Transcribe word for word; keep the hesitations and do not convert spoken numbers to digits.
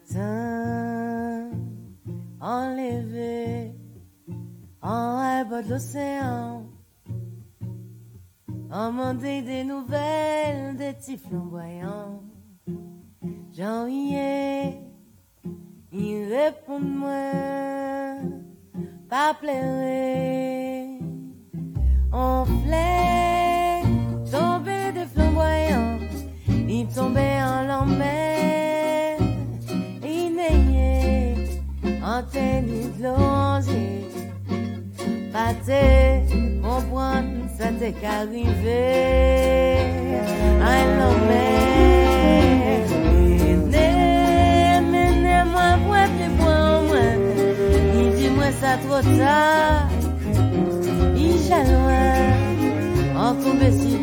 matin, enlevé en haut de l'océan, en mandé des nouvelles des petits flamboyants. Jean-Yé, il répond moi, pas pleurer, on flait tomber des flamboyants, il tombait en l'enmer, il neignait en tennis de l'onzier, pas te comprendre, ça t'est qu'arrivé, à l'enmer. Moi, moi, moi, moi, il dit moi ça trop tard, il jaloux, en tombe si